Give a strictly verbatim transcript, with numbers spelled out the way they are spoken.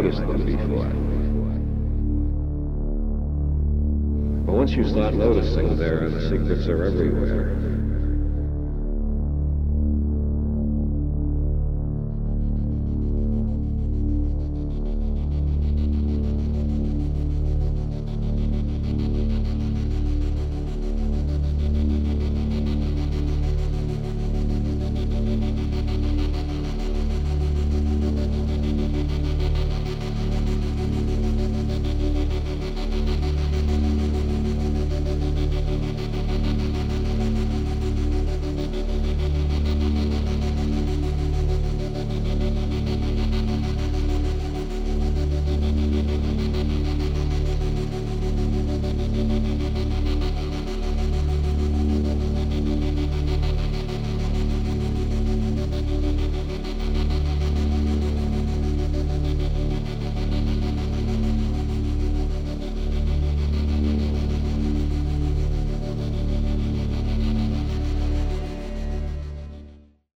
noticed them before. But once you start noticing there, the secrets are everywhere.